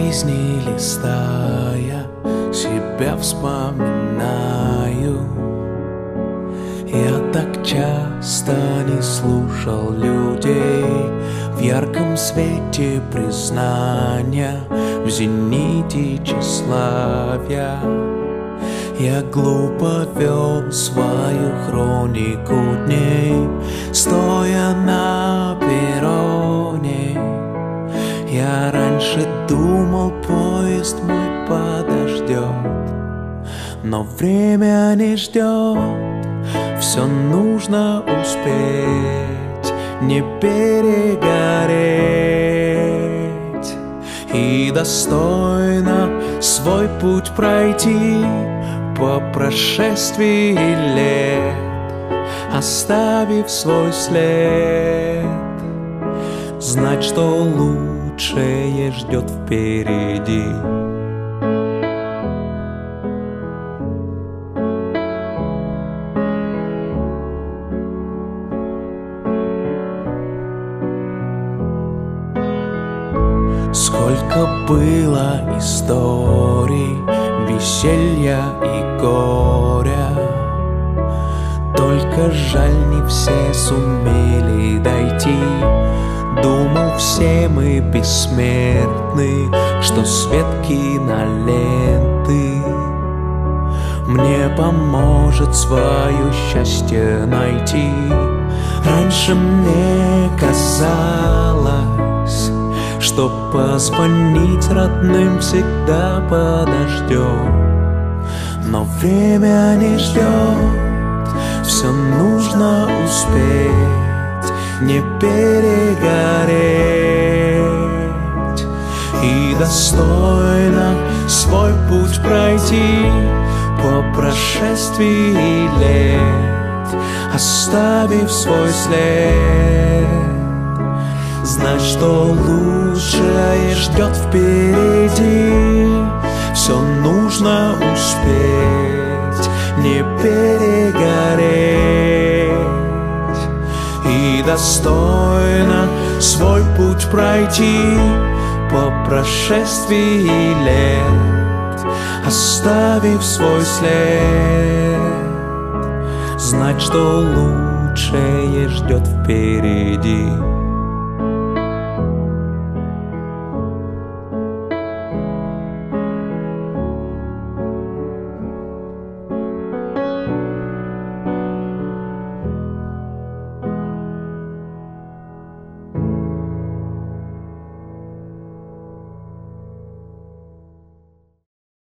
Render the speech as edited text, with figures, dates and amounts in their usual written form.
жизни листая, себя вспоминаю. Я так часто не слушал людей в ярком свете признания, в зените тщеславия. Я глупо вел свою хронику дней, стоя на перроне. Я раньше думал, поезд мой подождет, но время не ждет. Все нужно успеть, не перегореть и достойно свой путь пройти по прошествии лет, оставив свой след. Знать, что лучшее ждет впереди. Сколько было историй, веселья и горя, только жаль, не все сумели дойти. Думал, все мы бессмертны, что свет киноленты мне поможет свое счастье найти. Раньше мне казалось, что позвонить родным всегда подождет, но время не ждет, все нужно успеть, не перегореть и достойно свой путь пройти по прошествии лет, оставив свой след. Знать, что лучшее ждет впереди, все нужно успеть, не перегореть и достойно свой путь пройти по прошествии лет, оставив свой след. Знать, что лучшее ждет впереди.